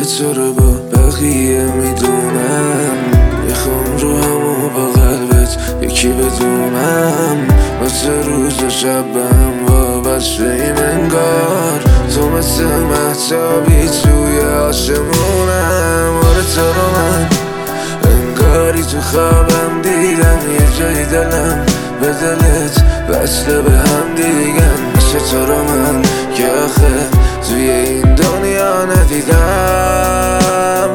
تو رو با بقیه میدونم، میخوام رو همو با قلبت یکی بدونم. واسه روز و شبم وابسته ایم انگار، تو مثل مهتابی توی آسمونم. آره تو رو من انگاری تو خوابم دیدم، یه جای دلم به دلت وصله به هم دیگن. مثل تو رو من که آخه توی این دنیا ندیدم.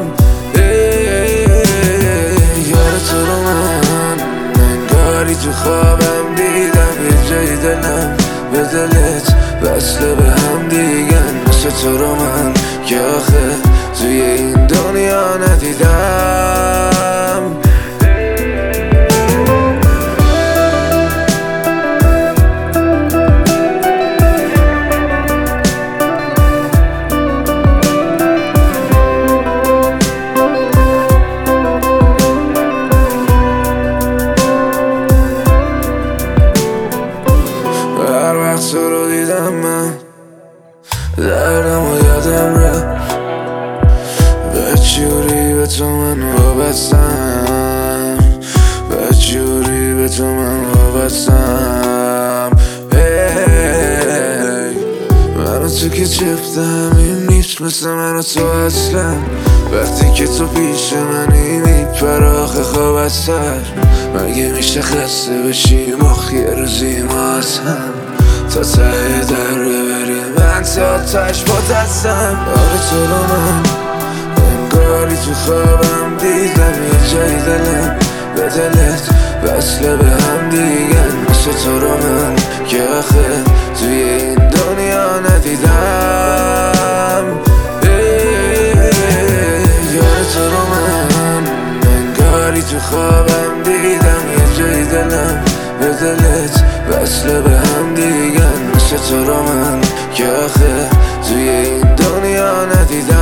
یار تو رو من انگاری تو خوابم دیدم، یه جای دلم به دلت وصله به هم دیگن. مثل تو رو من که آخه توی این دنیا ندیدم. هر وقت تو رو دیدم من دردم و یادم رفت، بدجوری به تو من وابستم، بدجوری به تو من وابستم. من و تو که جفت همین نیست، مثل من و تو اصلا. وقتی که تو پیش منی میپره آخه خواب از سر. مگه میشه خسته بشی مخ یه روزی ما از هم، تا ته در ببریم من تا تش با دستم. آره تو رو من انگاری تو خوابم دیدم، یه جای دلم به دلت وصله به هم دیگن. مثل تو رو من که آخه توی این دنیا ندیدم. یار تو رو من انگاری تو خوابم دیدم، یه جای دلم به دلت وصله به هم دیگن. مثل تو رو من که آخه توی این دنیا ندیدم.